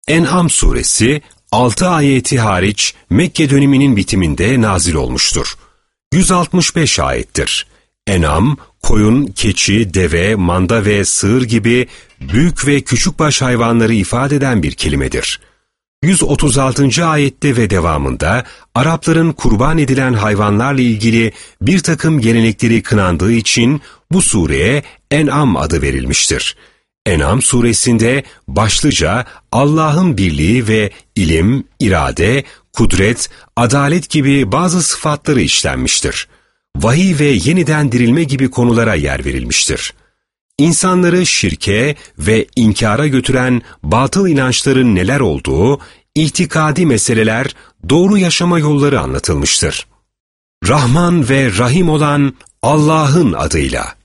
En'am suresi 6 ayeti hariç Mekke döneminin bitiminde nazil olmuştur. 165 ayettir. En'am, koyun, keçi, deve, manda ve sığır gibi büyük ve küçükbaş hayvanları ifade eden bir kelimedir. 136. ayette ve devamında Arapların kurban edilen hayvanlarla ilgili bir takım gelenekleri kınandığı için bu sureye En'am adı verilmiştir. En'am suresinde başlıca Allah'ın birliği ve ilim, irade, kudret, adalet gibi bazı sıfatları işlenmiştir. Vahiy ve yeniden dirilme gibi konulara yer verilmiştir. İnsanları şirke ve inkara götüren batıl inançların neler olduğu, itikadi meseleler, doğru yaşama yolları anlatılmıştır. Rahman ve Rahim olan Allah'ın adıyla.